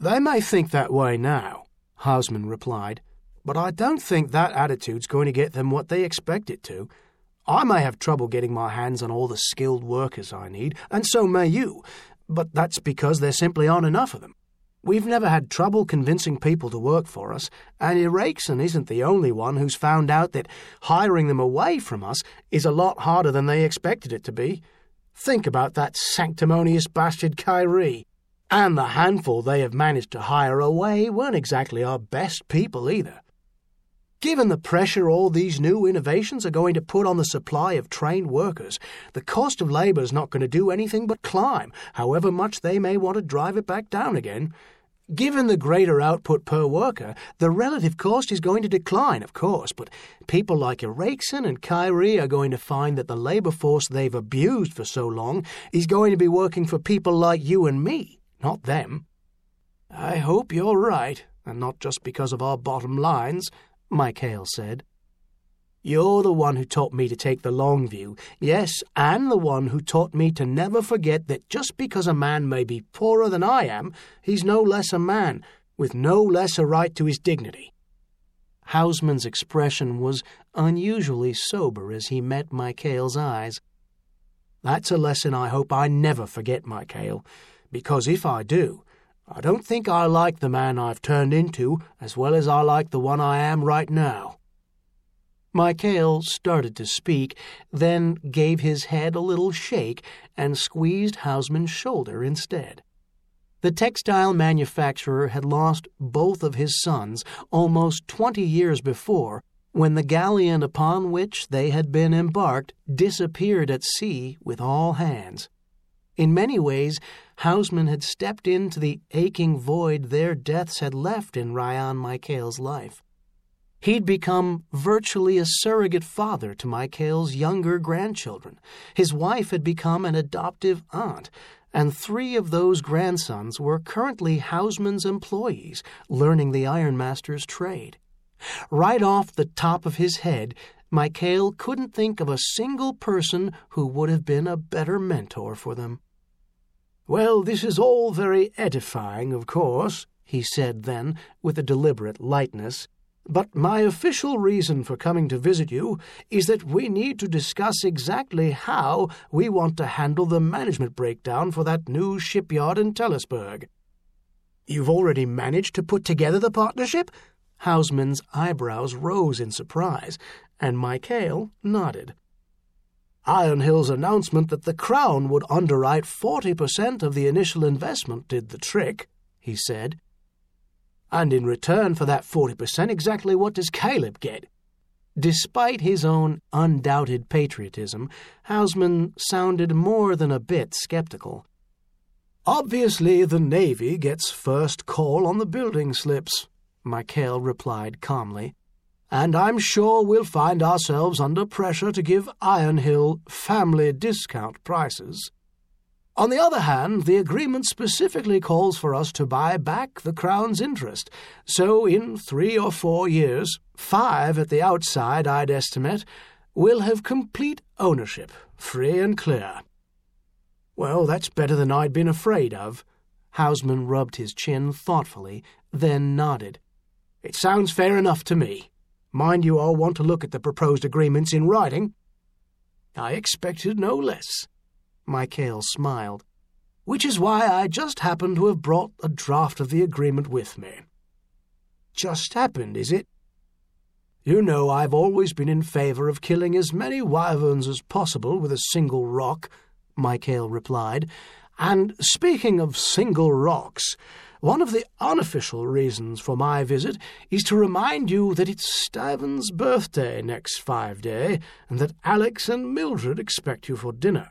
"They may think that way now," Houseman replied, "but I don't think that attitude's going to get them what they expect it to. I may have trouble getting my hands on all the skilled workers I need, and so may you, but that's because there simply aren't enough of them. We've never had trouble convincing people to work for us, and Eriksson isn't the only one who's found out that hiring them away from us is a lot harder than they expected it to be. Think about that sanctimonious bastard Kyrie. And the handful they have managed to hire away weren't exactly our best people either. Given the pressure all these new innovations are going to put on the supply of trained workers, the cost of labour is not going to do anything but climb, however much they may want to drive it back down again. Given the greater output per worker, the relative cost is going to decline, of course, but people like Eriksson and Kyrie are going to find that the labour force they've abused for so long is going to be working for people like you and me, not them. I hope you're right, and not just because of our bottom lines, Michael said. You're the one who taught me to take the long view, yes, and the one who taught me to never forget that just because a man may be poorer than I am, he's no less a man, with no less a right to his dignity. Houseman's expression was unusually sober as he met Michael's eyes. That's a lesson I hope I never forget, Michael, because if I do, I don't think I like the man I've turned into as well as I like the one I am right now. Michael started to speak, then gave his head a little shake and squeezed Houseman's shoulder instead. The textile manufacturer had lost both of his sons almost 20 years before, when the galleon upon which they had been embarked disappeared at sea with all hands. In many ways, Houseman had stepped into the aching void their deaths had left in Ryan Michael's life. He'd become virtually a surrogate father to Michael's younger grandchildren. His wife had become an adoptive aunt, and 3 of those grandsons were currently Houseman's employees, learning the ironmaster's trade. Right off the top of his head, Michael couldn't think of a single person who would have been a better mentor for them. "Well, this is all very edifying, of course," he said then, with a deliberate lightness. "But my official reason for coming to visit you is that we need to discuss exactly how we want to handle the management breakdown for that new shipyard in Tellisburg." "You've already managed to put together the partnership?" Houseman's eyebrows rose in surprise, and Michael nodded. "Iron Hill's announcement that the Crown would underwrite 40% of the initial investment did the trick," he said. "And in return for that 40%, exactly what does Caleb get?" Despite his own undoubted patriotism, Houseman sounded more than a bit skeptical. "Obviously the Navy gets first call on the building slips," Michael replied calmly. "And I'm sure we'll find ourselves under pressure to give Iron Hill family discount prices. On the other hand, the agreement specifically calls for us to buy back the Crown's interest, so in 3 or 4 years, 5 at the outside I'd estimate, we'll have complete ownership, free and clear." "Well, that's better than I'd been afraid of." Houseman rubbed his chin thoughtfully, then nodded. "It sounds fair enough to me. Mind you all want to look at the proposed agreements in writing?" "I expected no less." Michael smiled. "Which is why I just happened to have brought a draft of the agreement with me." "Just happened, is it?" "You know I've always been in favor of killing as many wyverns as possible with a single rock," Michael replied. "And speaking of single rocks, one of the unofficial reasons for my visit is to remind you that it's Stuyvesant's birthday next 5 day, and that Alex and Mildred expect you for dinner."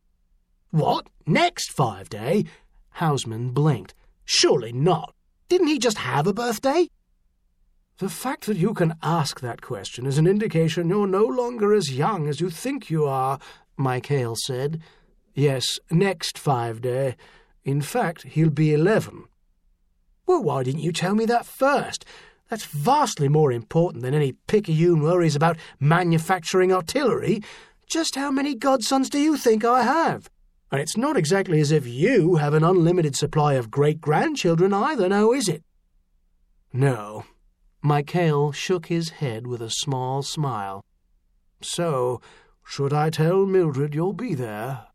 "What? Next 5 day?" Houseman blinked. "Surely not. Didn't he just have a birthday?" "The fact that you can ask that question is an indication you're no longer as young as you think you are," Michael said. "Yes, next 5 day. In fact, he'll be 11. "Well, why didn't you tell me that first? That's vastly more important than any picayune worries about manufacturing artillery. Just how many godsons do you think I have?" And it's not exactly as if you have an unlimited supply of great-grandchildren either, now is it? No. Mikael shook his head with a small smile. So, should I tell Mildred you'll be there?